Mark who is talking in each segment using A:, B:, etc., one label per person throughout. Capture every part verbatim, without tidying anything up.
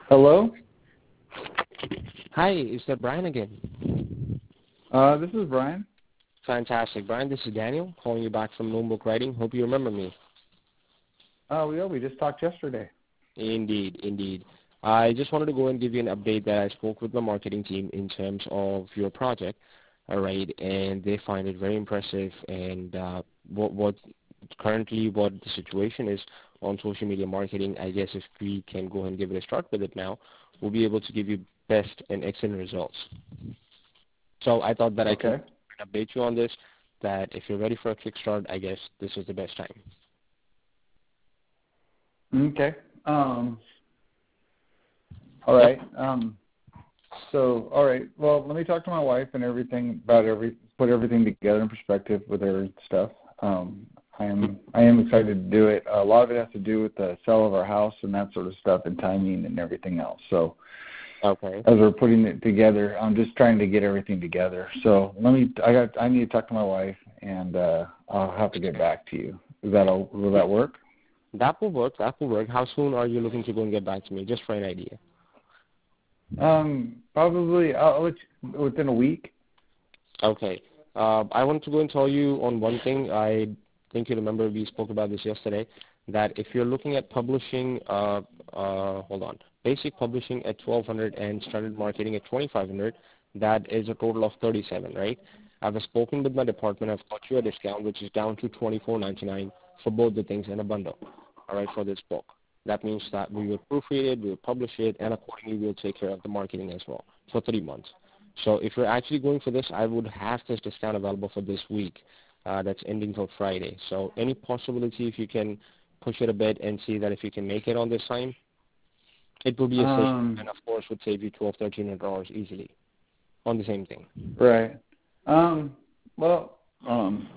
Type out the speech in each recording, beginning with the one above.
A: Hello?
B: Hi, is that Brian again?
A: Uh, this is Brian.
B: Fantastic. Brian, this is Daniel calling you back from Notebook Writing. Hope you remember me.
A: Oh, yeah, we just talked yesterday.
B: Indeed, indeed. I just wanted to go and give you an update that I spoke with my marketing team in terms of your project, all right, and they find it very impressive and uh, what, what currently what the situation is on social media marketing. I guess if we can go and give it a start with it now, we'll be able to give you best and excellent results. So I thought that I can
A: Okay.
B: update you on this, that if you're ready for a quick start, I guess this is the best time.
A: Okay. Um, all
B: Yep.
A: right. Um, so, all right. Well, let me talk to my wife and everything about every put everything together in perspective with her stuff. Um, I am I am excited to do it. A lot of it has to do with the sale of our house and that sort of stuff and timing and everything else. So,
B: Okay.
A: as we're putting it together, I'm just trying to get everything together. So let me. I got. I need to talk to my wife, and uh, I'll have to get back to you. Is that all? Will that work?
B: That will work. That will work. How soon are you looking to go and get back to me? Just for an idea.
A: Um, probably I'll, let you, within a week.
B: Okay. Uh, I want to go and tell you on one thing. I think you remember we spoke about this yesterday, that if you're looking at publishing, uh, uh, hold on, basic publishing at twelve hundred and standard marketing at twenty-five hundred, that is a total of thirty-seven, right? I've spoken with my department. I've got you a discount, which is down to twenty-four ninety-nine for both the things in a bundle, all right, for this book. That means that we will proofread it, we will publish it, and accordingly we will take care of the marketing as well for three months. So if you're actually going for this, I would have this discount available for this week. Uh, that's ending till Friday. So any possibility if you can push it a bit and see that if you can make it on this time, it will be a save,
A: Um,
B: and of course would save you twelve, thirteen hundred dollars easily on the same thing.
A: right. Um, well, um,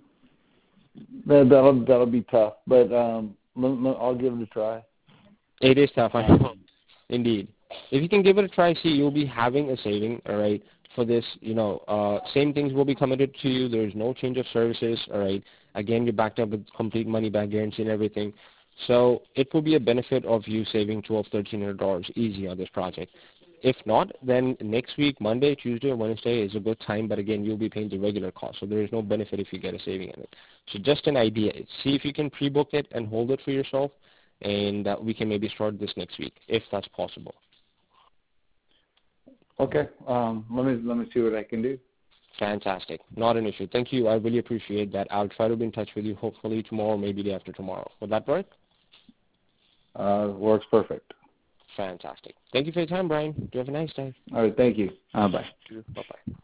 A: that, that'll that'll be tough, but um, l- l- I'll give it a try.
B: It is tough, I know.
A: Um,
B: Indeed. If you can give it a try, see, you'll be having a saving, all right, for this, you know, uh, same things will be committed to you. There's no change of services, all right. Again, you're backed up with complete money back guarantee and everything. So it will be a benefit of you saving twelve, thirteen hundred dollars easy on this project. If not, then next week, Monday, Tuesday, or Wednesday is a good time, but again, you'll be paying the regular cost, so there is no benefit if you get a saving in it. So just an idea. See if you can pre-book it and hold it for yourself, and uh, we can maybe start this next week, if that's possible.
A: okay. Um, let me let me see what I can do.
B: Fantastic. Not an issue. Thank you. I really appreciate that. I'll try to be in touch with you hopefully tomorrow, maybe day after tomorrow. Would that work?
A: Uh, works perfect.
B: Fantastic. Thank you for your time, Brian. You have a nice day.
A: All right. Thank you. Uh, bye.
B: Bye-bye.